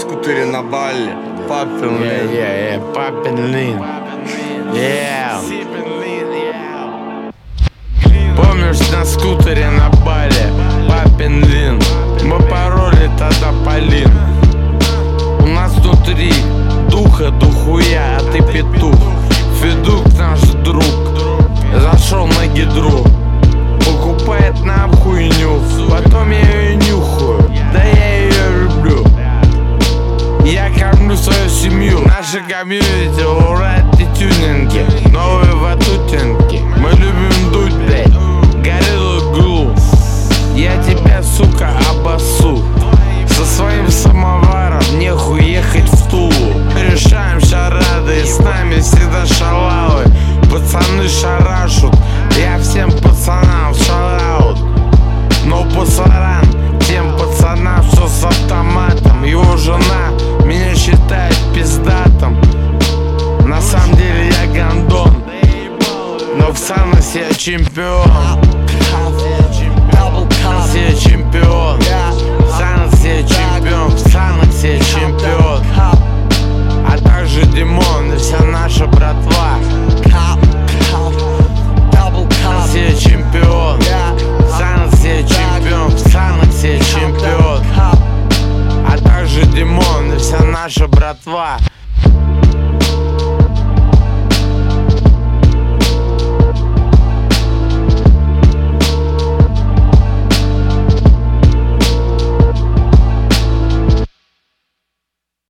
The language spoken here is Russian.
скутере на Бали. Папин лин. Папин лин. Помнишь, на скутере на Бали, папин лин. Мы пароли тогда Полин. У нас внутри духа духуя, а ты петух. Федук наш друг зашел на гидру, покупает нам хуйню, потом я ее нюхаю, да я ее люблю. Я кормлю свою семью. Наша комьюнити урает и тюнинги, новые ватутинки. Мы любим дуть, блядь, гориллу глу. Я тебя, сука, обоссу. Со своим самоваром нехуй ехать в Тулу. Решаем шарады, и с нами всегда шалавы. Пацаны шарашут, я всем пацанам шараут. Но пацан, тем пацанам, что с автоматом. Его жена меня считает пиздатом. На самом деле я гандон, но в санасе я чемпион. Я чемпион, в санасе я чемпион, в санасе я чемпион. А также Димон и вся наша братва.